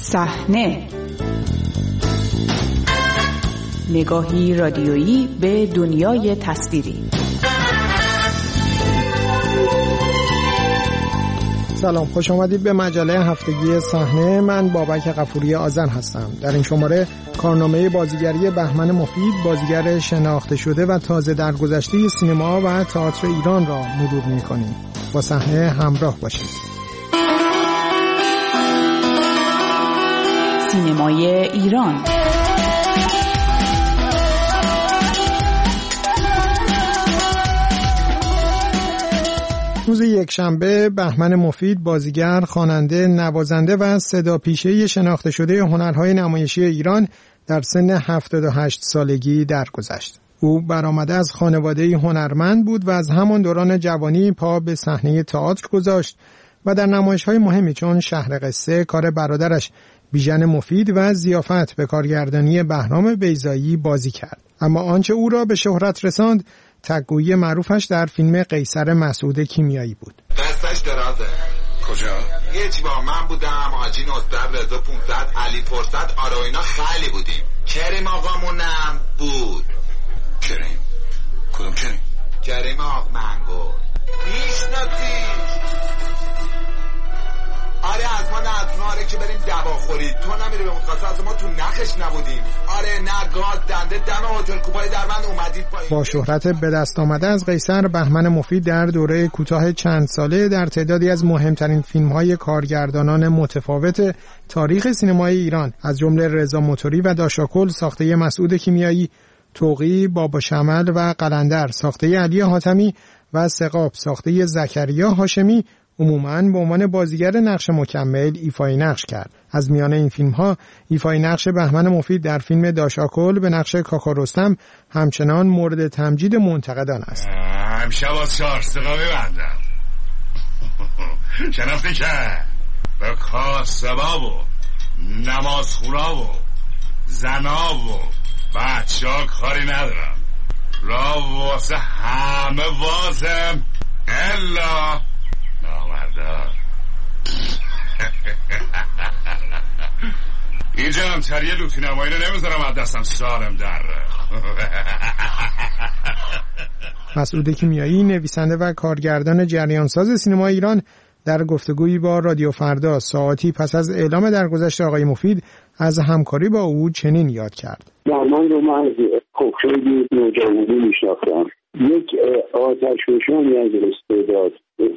صحنه، نگاهی رادیویی به دنیای تصویری. سلام، خوش آمدید به مجله هفتگی صحنه. من بابک غفوری آذن هستم. در این شماره کارنامه بازیگری بهمن مفید، بازیگر شناخته شده و تازه درگذشته سینما و تئاتر ایران را مرور می‌کنیم. با صحنه همراه باشید. سینمای ایران. روز یکشنبه بهمن مفید، بازیگر، خواننده، نوازنده و صداپیشه شناخته شده هنرهای نمایشی ایران، در سن 78 سالگی درگذشت. او برآمده از خانواده هنرمند بود و از همان دوران جوانی پا به صحنه تئاتر گذاشت و در نمایش‌های مهمی چون شهر قصه کار برادرش بیژن مفید و ضیافت به کارگردانی بهرام بیضایی بازی کرد. اما آنچه او را به شهرت رساند تگویی معروفش در فیلم قیصر مسعود کیمیایی بود. دستش درازه. کجا؟ یه چی با من بودم، حاجی نصرت، رضا 500، علی فرصت، آره اینا خیلی بودیم. کریم آقامونم بود. کریم؟ کدوم کریم؟ کریم آق منگول. میشناسی؟ آره از ما آره که بریم دواخوری. تو نمیری به متخصص، از ما تو نخش نبودیم. آره نه گاز دنده دم هتل کوپای دربند اومدیم پایین. با شهرت به دست آمده از قیصر، بهمن مفید در دوره کوتاه چند ساله در تعدادی از مهمترین فیلم‌های کارگردانان متفاوت تاریخ سینمای ایران از جمله رضا موتوری و داشاکل ساخته مسعود کیمیایی، توقی، بابا شمل و قلندر ساخته علی حاتمی و سقاب ساخته زکریا هاشمی عموماً به عنوان بازیگر نقش مکمل ایفای نقش کرد. از میان این فیلم‌ها ایفای نقش بهمن مفید در فیلم داشاکل به نقش کاکا رستم همچنان مورد تمجید منتقدان است. امشب از 4 سقا ببندم. شنفته که به کاسبا و نمازخونا و زنا و بچه‌ها کاری ندارم. را واسه همه واسم الا نامردار. اینجا هم تریه لوتی نمایی رو نمیذارم از دستم سالم در. مسعود کیمیایی، نویسنده و کارگردان جریانساز سینما ایران، در گفتگویی با رادیو فردا ساعتی پس از اعلام درگذشت آقای مفید از همکاری با او چنین یاد کرد. بهمن رو من خیلی نوجوانی میشناختم. یک آتشفشانی از استعداد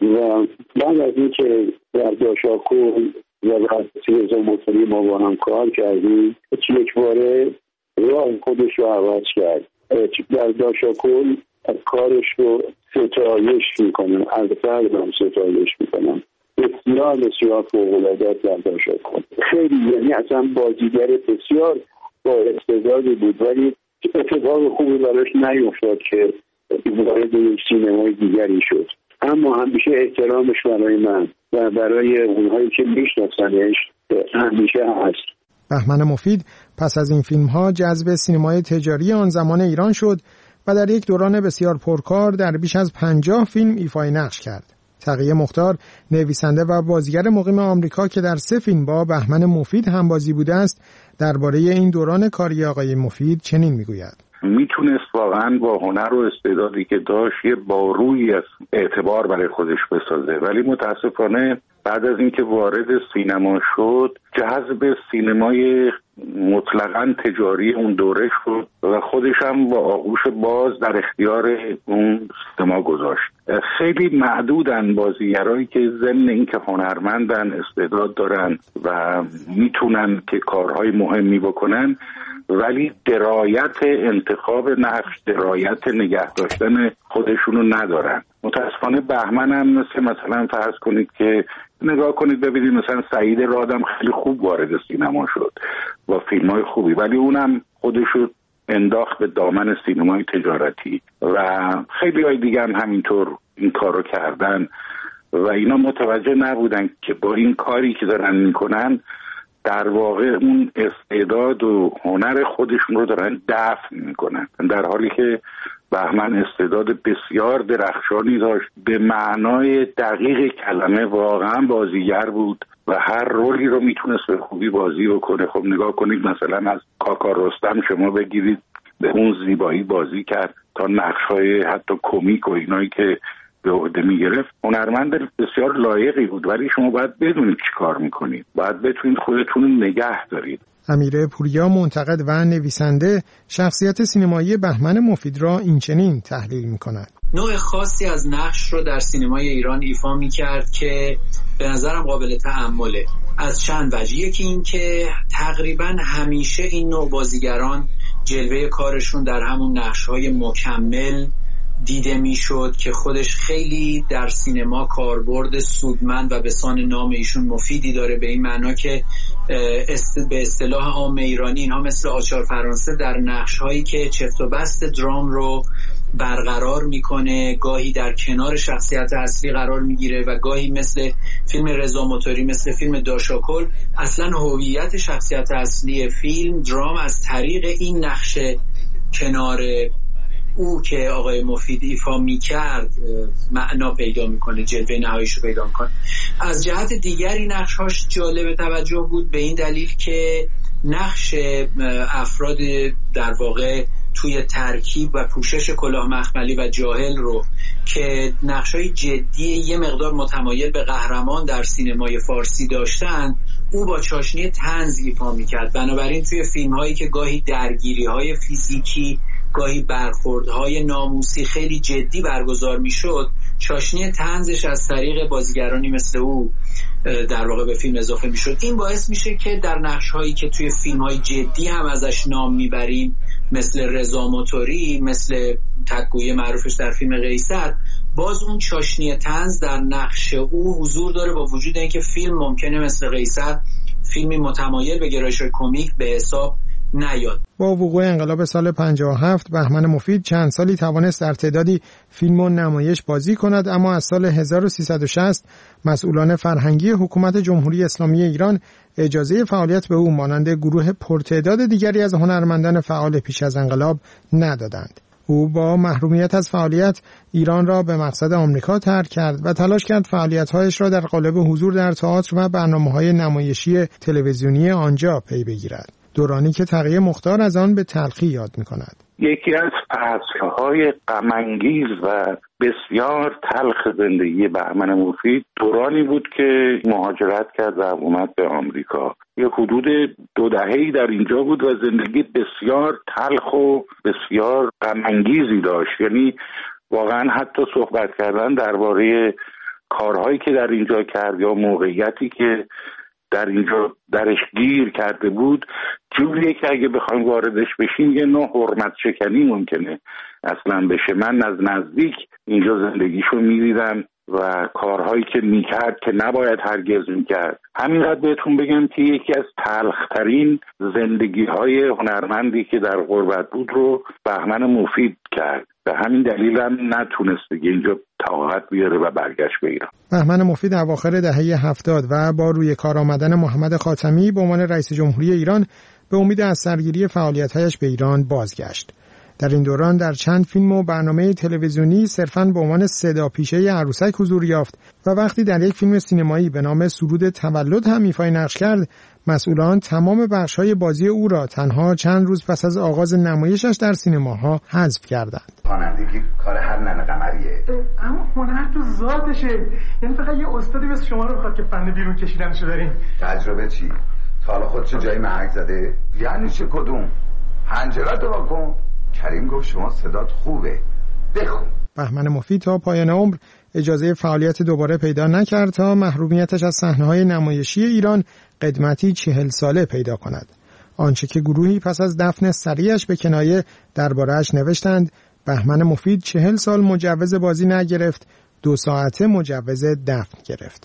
و بعد از اینکه در داشاکل و بعد رضا موتوری ما با هم کار کردیم، یک باره راه خودش رو عوض کرد. در داشاکل کارش رو ستایش میکنم، از قلبم ستایش میکنم. بسیار بسیار فوق‌العاده در داشاکل، خیلی، یعنی اصلا بازیگر بسیار با استعدادی بود، ولی اتفاق خوبی براش نیفتاد که وارد یک سینمای دیگری شد. اما همیشه احترامش برای من و برای اونهایی که میشناسنش همیشه هست. بهمن مفید پس از این فیلم‌ها جذب سینمای تجاری آن زمان ایران شد و در یک دوران بسیار پرکار در بیش از 50 فیلم ایفای نقش کرد. تقی مختار، نویسنده و بازیگر مقیم آمریکا که در 3 فیلم با بهمن مفید همبازی بوده است، درباره این دوران کاری آقای مفید چنین میگوید. میتونست واقعا با هنر و استعدادی که داشت یه بارویی از اعتبار برای خودش بسازه، ولی متاسفانه بعد از اینکه وارد سینما شد جذب سینمای مطلقاً تجاری اون دوره شد و خودش هم با آغوش باز در اختیار اون سینما گذاشت. خیلی معدودن بازیگرایی که ضمن اینکه هنرمندن، استعداد دارن و میتونن که کارهای مهمی بکنن، ولی درایت انتخاب نقش، درایت نگه داشتن خودشونو ندارن. متاسفانه بهمن هم مثلا فرض کنید که نگاه کنید ببینید مثلا سعید رادم خیلی خوب وارد سینما شد با فیلم‌های خوبی، ولی اونم خودشو انداخت به دامن سینمای تجارتی و خیلی های دیگه هم همینطور این کارو کردن و اینا متوجه نبودن که با این کاری که دارن میکنن در واقع اون استعداد و هنر خودشون رو دارن دفن میکنن، در حالی که بهمن استعداد بسیار درخشانی داشت، به معنای دقیق کلمه واقعا بازیگر بود و هر رولی رو میتونست به خوبی بازی بکنه. خب نگاه کنید مثلا از کاکا رستم شما بگیرید، به اون زیبایی بازی کرد، تا نقش‌های حتی کمیک و اینایی که به عهده میگرفت. هنرمند بسیار لایقی بود، ولی شما باید بدونید چی کار میکنید، باید بتونید خودتون رو نگه دارید. امیر پوریا، منتقد و نویسنده، شخصیت سینمایی بهمن مفید را اینچنین تحلیل میکند: نوع خاصی از نقش رو در سینمای ایران ایفا میکرد که به نظرم قابل تأمله از چند وجه. یکی این که تقریبا همیشه این نوع بازیگران جلوه کارشون در همون نقش‌های مکمل دیده میشد که خودش خیلی در سینما کاربرد سودمند و به سان نام ایشون مفیدی داره، به این معنا که به اصطلاح عام ایرانی اینها مثل آچار فرانسه در نقش‌هایی که چفت و بست درام رو برقرار میکنه، گاهی در کنار شخصیت اصلی قرار میگیره و گاهی مثل فیلم رضا موتوری، مثل فیلم داشاکل، اصلا هویت شخصیت اصلی فیلم درام از طریق این نقش کنار او که آقای مفید ایفا میکرد معنا پیدا میکنه، جلوه نهاییشو پیدا میکنه. از جهت دیگری نقش‌هاش جالب توجه بود به این دلیل که نقش افراد در واقع توی ترکیب و پوشش کلاه مخملی و جاهل رو که نقش‌های جدی یه مقدار متمایل به قهرمان در سینمای فارسی داشتن، او با چاشنی طنز ایفا میکرد. بنابراین توی فیلم‌هایی که گاهی درگیری‌های فیزیکی، گاهی برخوردهای ناموسی خیلی جدی برگزار میشد، چاشنی طنزش از طریق بازیگرانی مثل او در واقع به فیلم اضافه میشد. این باعث میشه که در نقش‌هایی که توی فیلم‌های جدی هم ازش نام میبریم، مثل رضا موتوری، مثل تک‌گویی معروفش در فیلم قیصر، باز اون چاشنی طنز در نقش او حضور داره، با وجود اینکه فیلم ممکنه مثل قیصر فیلمی متمایل به گرایش‌های کمیک به حساب نیاد. با وقوع انقلاب سال 57 بهمن مفید چند سالی توانست در تعدادی فیلم و نمایش بازی کند، اما از سال 1360 مسئولان فرهنگی حکومت جمهوری اسلامی ایران اجازه فعالیت به او مانند گروه پرتعداد دیگری از هنرمندان فعال پیش از انقلاب ندادند. او با محرومیت از فعالیت ایران را به مقصد آمریکا ترک کرد و تلاش کرد فعالیت‌هایش را در قالب حضور در تئاتر و برنامه‌های نمایشی تلویزیونی آنجا پی بگیرد، دورانی که تقی مختار از آن به تلخی یاد می‌کند. یکی از عصرهای غم‌انگیز و بسیار تلخ زندگی بهمن مفید دورانی بود که مهاجرت کرد و اومد به آمریکا. یه حدود 2 دهه‌ای در اینجا بود و زندگی بسیار تلخ و بسیار غم‌انگیزی داشت. یعنی واقعا حتی صحبت کردن درباره کارهایی که در اینجا کرد یا موقعیتی که در اینجا درش گیر کرده بود جوریه که اگه بخوایم واردش بشیم یه نوع حرمت شکنی ممکنه اصلا بشه. من از نزدیک اینجا زندگیشو میدیدم و کارهایی که میکرد که نباید هرگز میکرد. همینقدر بهتون بگم که یکی از تلخترین زندگی‌های هنرمندی که در غربت بود رو بهمن مفید کرد. به همین دلیل هم نتونست دیگه اینجا طاقت بیاره و برگشت به ایران. بهمن مفید اواخر دهه 70 و با روی کار آمدن محمد خاتمی به عنوان رئیس جمهوری ایران به امید از سرگیری فعالیت‌هایش به ایران بازگشت. در این دوران در چند فیلم و برنامه تلویزیونی صرفاً به عنوان صدا پیشه عروسک حضور یافت و وقتی در یک فیلم سینمایی به نام سرود تولد هم ایفای نقش کرد، مسئولان تمام بخش‌های بازی او را تنها چند روز پس از آغاز نمایشش در سینماها حذف کردند. خوانندگی کار هر ننه قمریه، اما هنر تو ذاتشه. یعنی فقط یه استادی مثل شما رو بخواد که فن بیرون کشیدنشو دارین. تجربه چی؟ تا حالا خودشو جایی محک زده؟ یعنی چه کدوم؟ حنجرتو واکن. کریم گفت شما صدات خوبه، بخون. بهمن مفید تا پایان عمر اجازه فعالیت دوباره پیدا نکرد تا محرومیتش از صحنه‌های نمایشی ایران قدمتی 40 ساله پیدا کند. آنچه که گروهی پس از دفن سریعش به کنایه درباره‌اش نوشتند، بهمن مفید 40 سال مجوز بازی نگرفت، 2 ساعته مجوز دفن گرفت.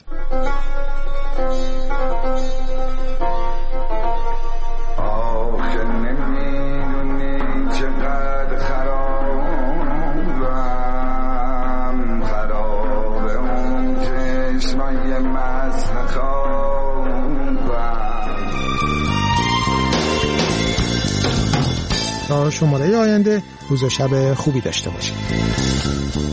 تا شماره آینده روز و شب خوبی داشته باشید.